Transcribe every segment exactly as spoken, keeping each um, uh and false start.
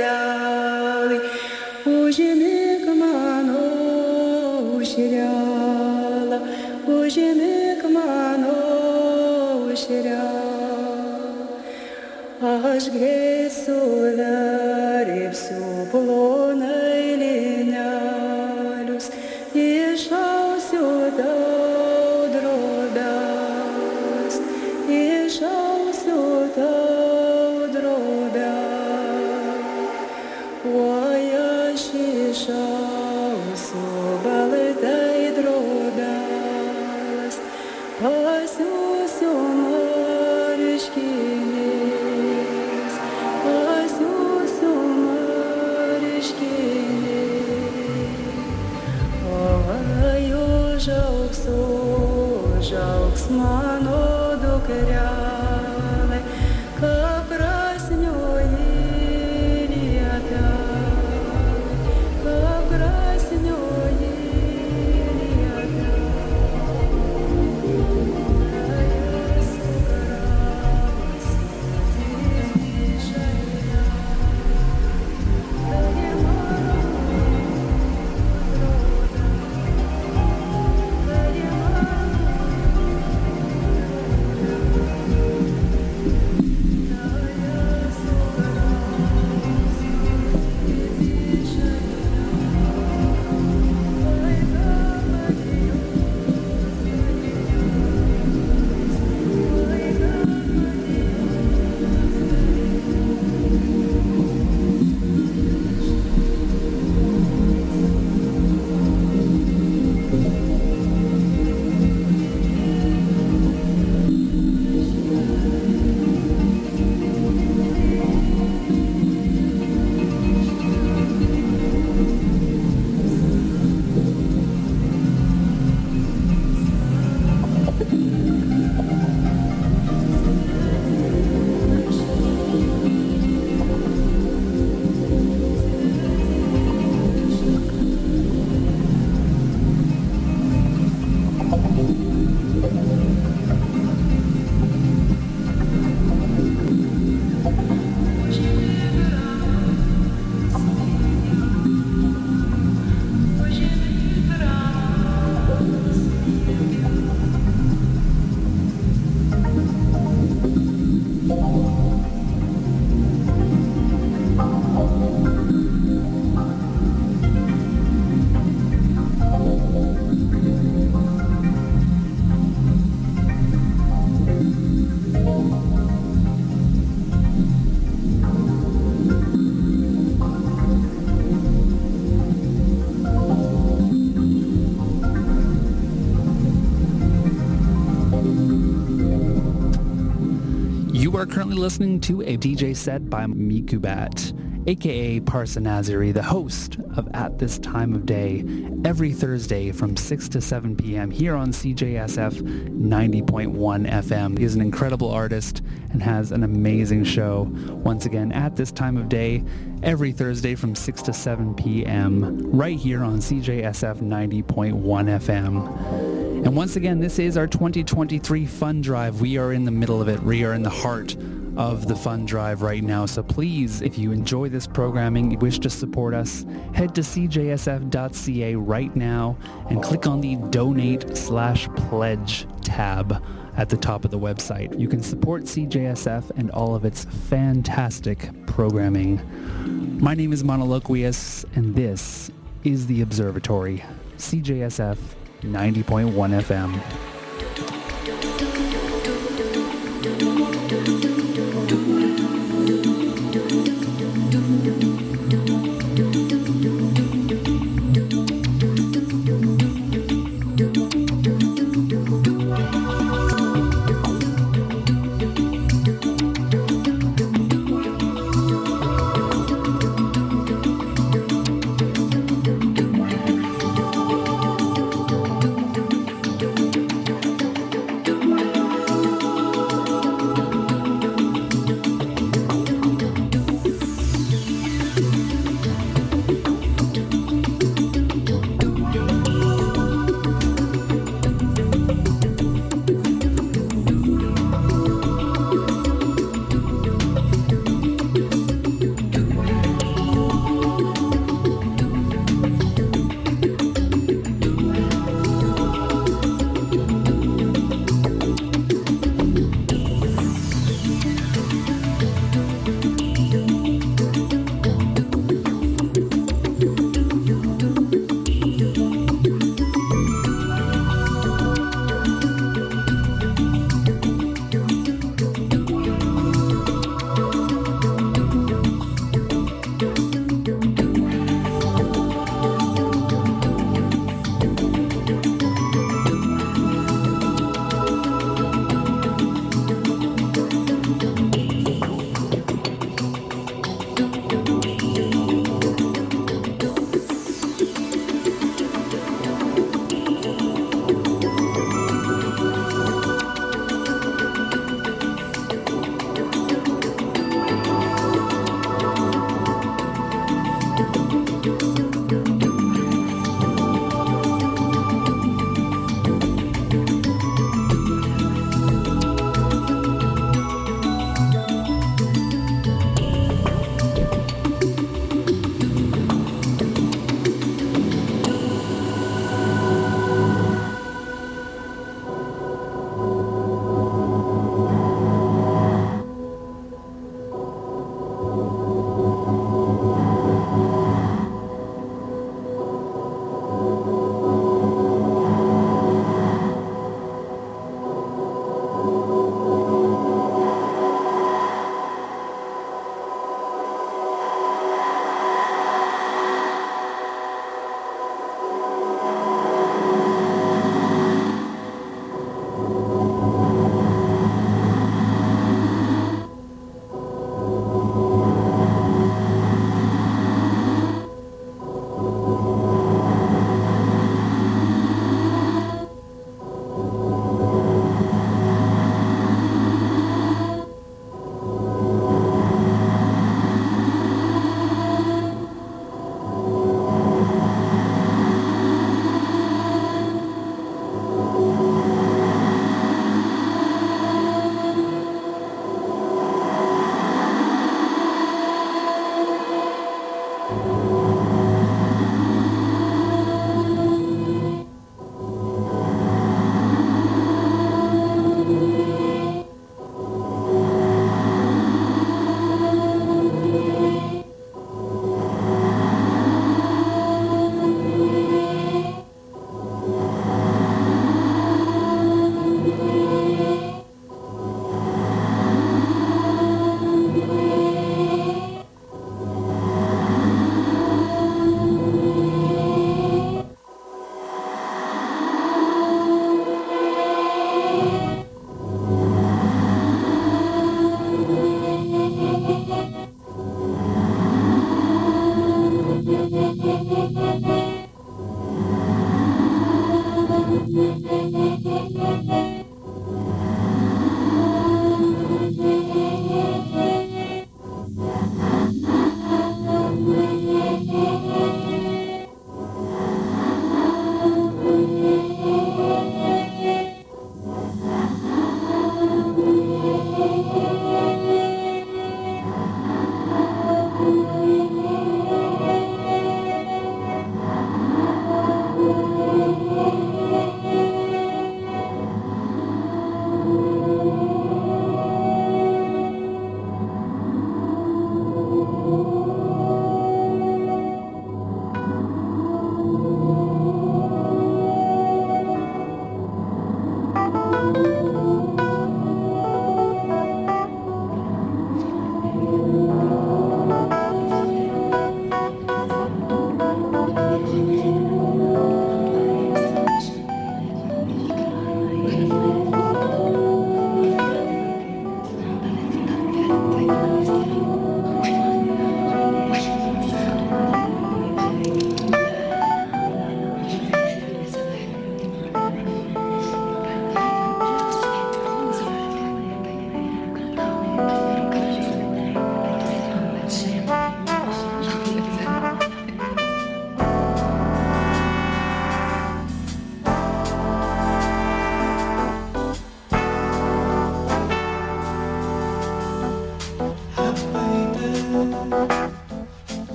сяли, ужини кмано ущеряла, ужини кмано ущеряла, аж гресу дари всю полонай линялюс, и шел сюда дробяс, и шел сюда дробяс, ой, шишал собалтай дробяс, пасюсю моречки нес, пасюсю моречки нес, ой, жалк су, жалк смано докряле, как краснёй лета, как краснёй лета, я согралась, тишина, где мороз, где You are currently listening to a D J set by Mikubat, aka Parsa Naziri, the host of At This Time of Day, every Thursday from six to seven p.m. here on C J S F ninety point one F M. He is an incredible artist and has an amazing show. Once again, At This Time of Day, every Thursday from six to seven p.m. right here on C J S F ninety point one F M. And once again, this is our twenty twenty-three Fund Drive. We are in the middle of it. We are in the heart of the Fund Drive right now. So please, if you enjoy this programming, you wish to support us, head to c j s f dot c a right now and click on the Donate slash Pledge tab at the top of the website. You can support C J S F and all of its fantastic programming. My name is Monoloquius, and this is The Observatory, C J S F ninety point one F M.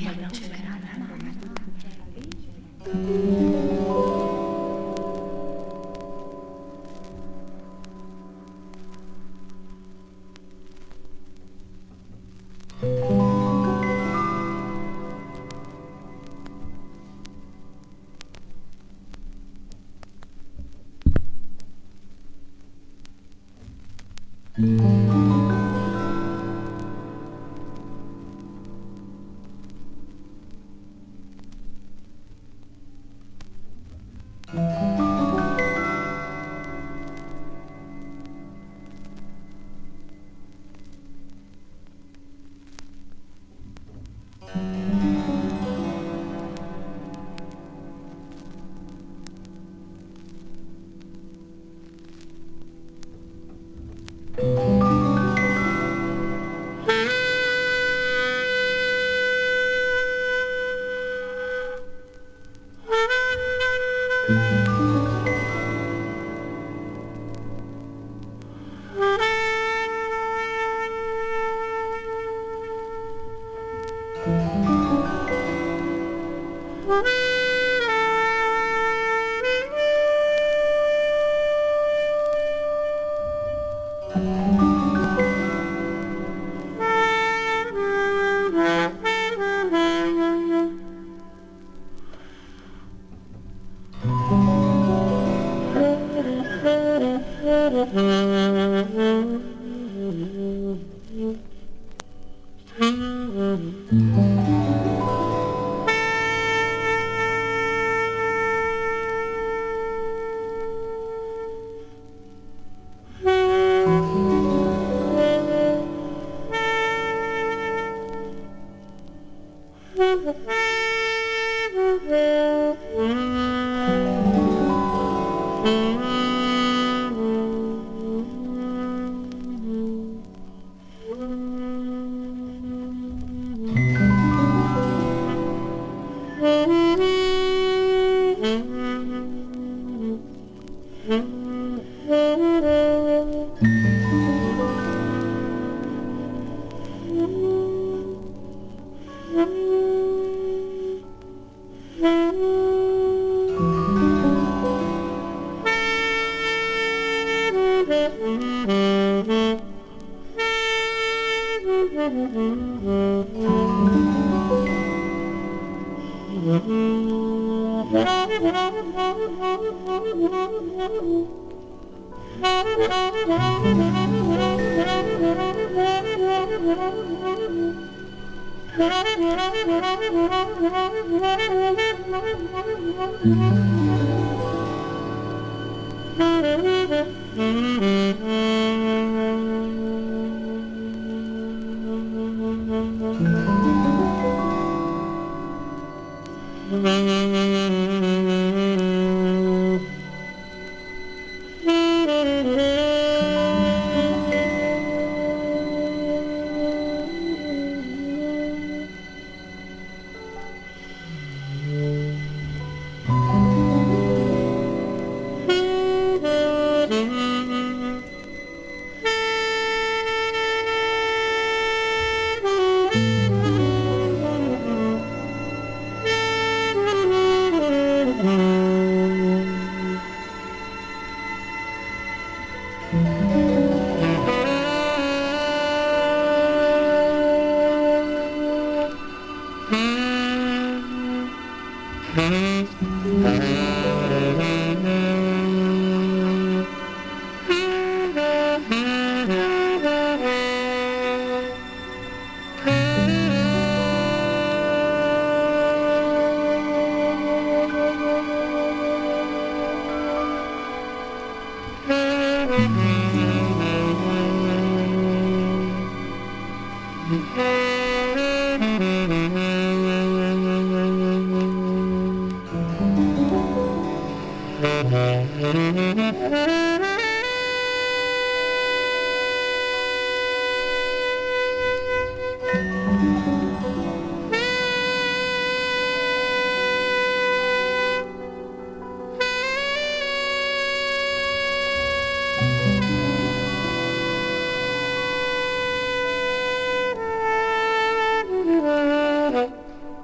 Thank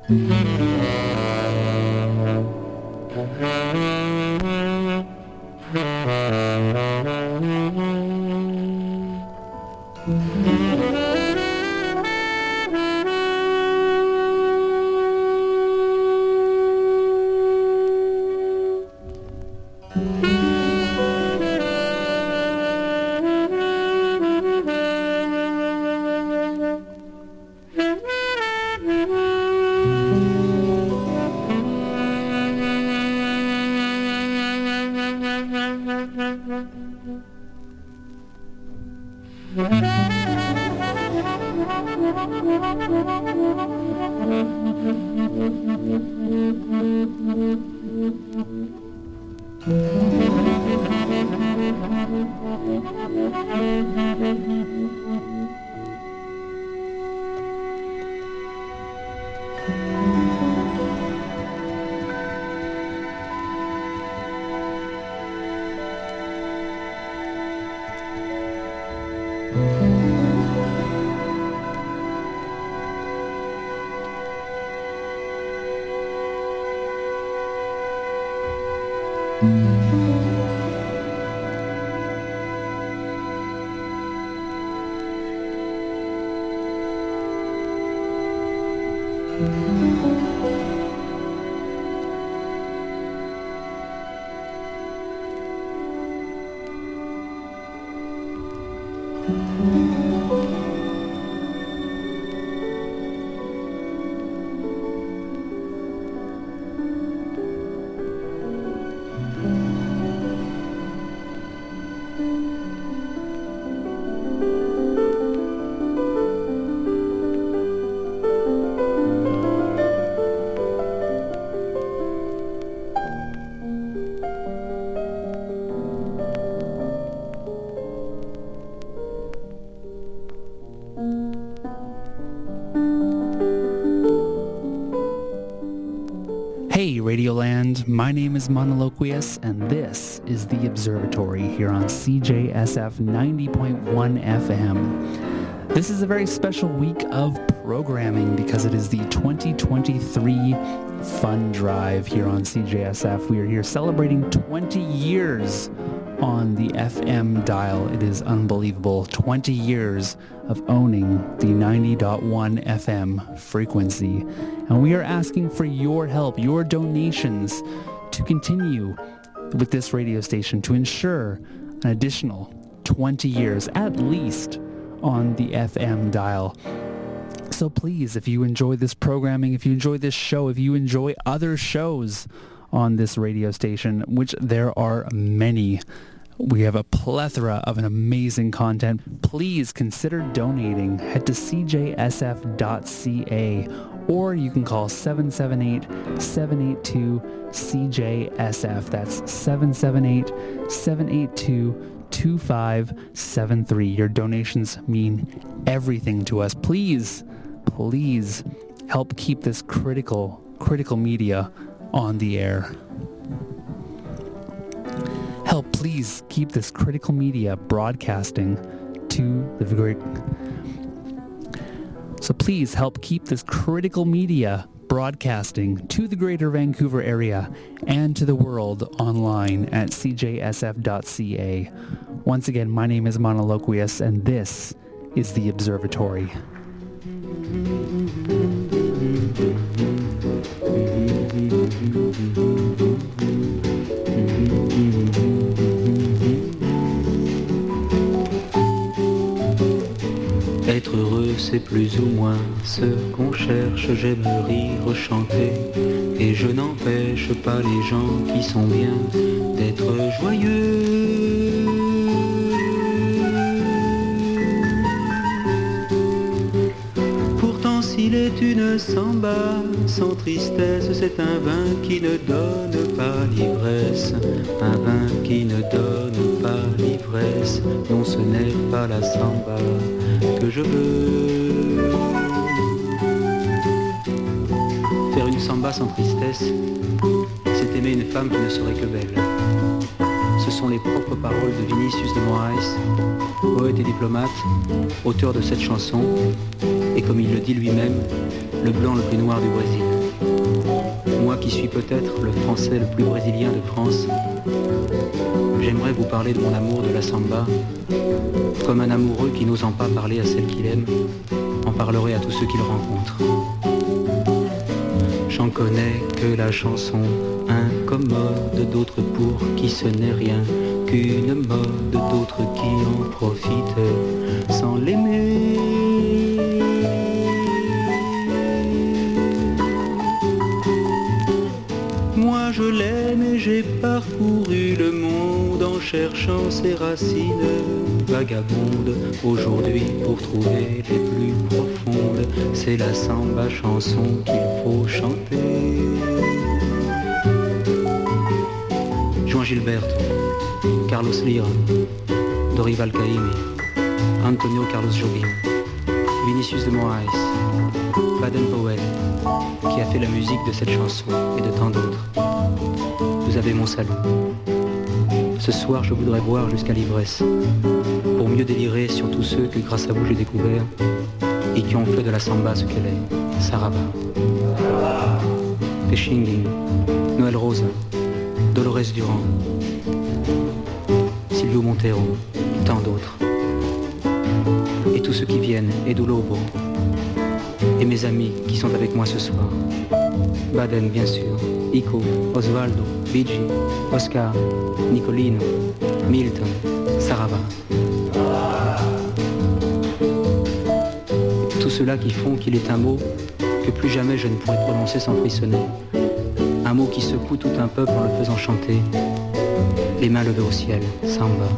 Hey Radioland, my name is Monoloquius and this is The Observatory here on C J S F ninety point one F M. This is a very special week of programming because it is the twenty twenty-three Fun Drive here on C J S F. We are here celebrating twenty years on the F M dial. It is unbelievable. twenty years of owning the ninety point one F M frequency. And we are asking for your help, your donations to continue with this radio station to ensure an additional twenty years at least on the F M dial. So please, if you enjoy this programming, if you enjoy this show, if you enjoy other shows on this radio station, which there are many, we have a plethora of an amazing content. Please consider donating. Head to c j s f dot c a or you can call seven seven eight, seven eight two, C J S F. That's seven seven eight, seven eight two, two five seven three. Your donations mean everything to us. Please, please help keep this critical, critical media on the air. Help please keep this critical media broadcasting to the great... So please help keep this critical media broadcasting to the Greater Vancouver area and to the world online at c j s f dot c a. Once again, my name is Monoloquius and this is The Observatory. Être heureux, c'est plus ou moins ce qu'on cherche. J'aime rire, chanter, et je n'empêche pas les gens qui sont bien d'être joyeux. Pourtant, s'il est une samba sans tristesse, c'est un vin qui ne donne pas l'ivresse. Un vin qui ne donne pas l'ivresse. Non, ce n'est pas la samba que je veux. Faire une samba sans tristesse, c'est aimer une femme qui ne serait que belle. Ce sont les propres paroles de Vinicius de Moraes, poète et diplomate, auteur de cette chanson, et comme il le dit lui-même, le blanc le plus noir du Brésil. qui suis peut-être le français le plus brésilien de France, j'aimerais vous parler de mon amour de la samba, comme un amoureux qui n'osant pas parler à celle qu'il aime, en parlerait à tous ceux qu'il rencontre. J'en connais que la chanson incommode, d'autres pour qui ce n'est rien qu'une mode, d'autres qui en profitent sans l'aimer. Moi je l'aime et j'ai parcouru le monde en cherchant ses racines vagabondes. Aujourd'hui pour trouver les plus profondes, c'est la samba chanson qu'il faut chanter. Juan Gilberto, Carlos Lira, Dorival Caymmi, Antonio Carlos Jobim, Vinicius de Moraes, Baden Powell, qui a fait la musique de cette chanson et de tant d'autres. Vous avez mon salut. Ce soir, je voudrais boire jusqu'à l'ivresse, pour mieux délirer sur tous ceux que grâce à vous j'ai découvert et qui ont fait de la samba ce qu'elle est. Saraba, Pechinguin, Noël Rosa, Dolores Durand, Silvio Montero, et tant d'autres. Et tous ceux qui viennent, Edu Lobo, et mes amis qui sont avec moi ce soir. Baden, bien sûr, Ico, Osvaldo, Bigi, Oscar, Nicolino, Milton, Sarava. Tous ceux-là qui font qu'il est un mot que plus jamais je ne pourrai prononcer sans frissonner. Un mot qui secoue tout un peuple en le faisant chanter. Les mains levées au ciel, samba.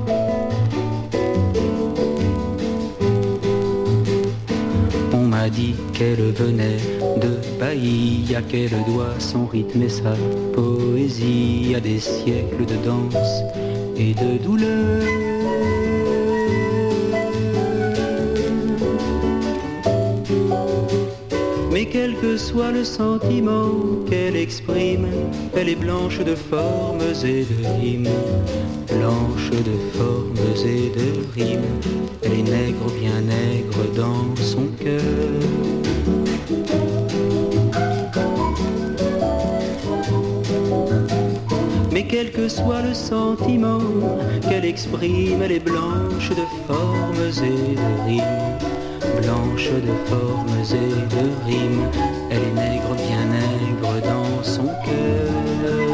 On m'a dit qu'elle venait de Bahia, qu'elle doit son rythme et sa poésie à des siècles de danse et de douleur. Mais quel que soit le sentiment qu'elle exprime, elle est blanche de formes et de rimes. Blanche de formes et de rimes, elle est nègre, bien nègre dans son cœur. Mais quel que soit le sentiment qu'elle exprime, elle est blanche de formes et de rimes. Blanche de formes et de rimes, elle est nègre, bien nègre dans son cœur.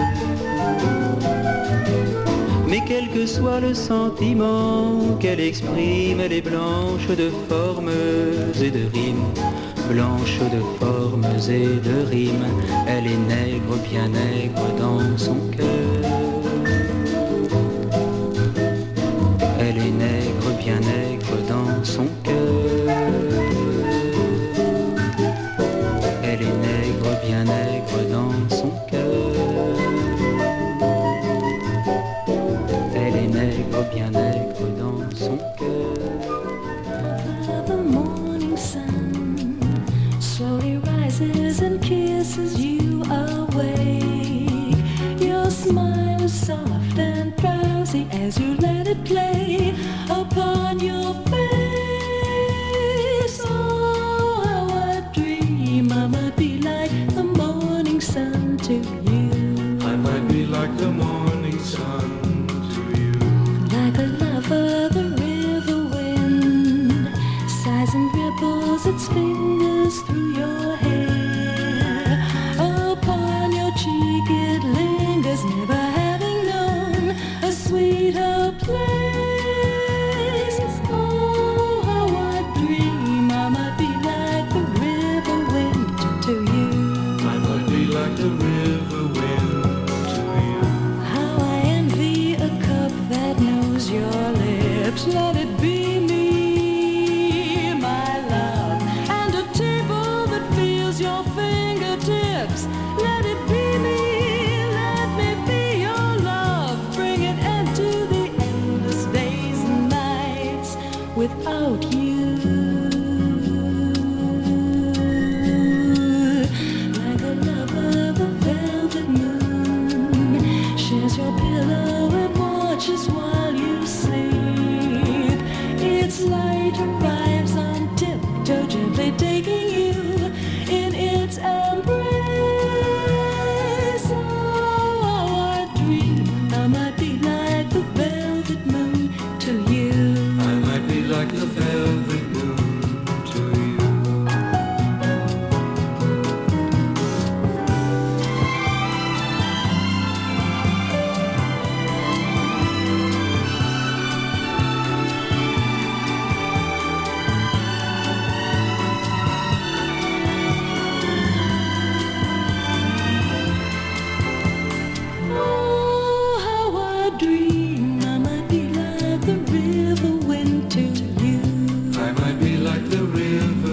Mais quel que soit le sentiment qu'elle exprime, elle est blanche de formes et de rimes. Blanche de formes et de rimes, elle est nègre, bien nègre dans son cœur. Elle est nègre, bien nègre dans son cœur. Elle est nègre, bien nègre dans son cœur. Elle est nègre, bien nègre dans son cœur. The morning sun slowly rises and kisses you awake. Your smile is soft and drowsy as you let it play upon your face. Oh, what dream I might be like the morning sun to you. I might be like the morning sun to you. Like a lover, the river wind sighs and ripples its fingers through your hair.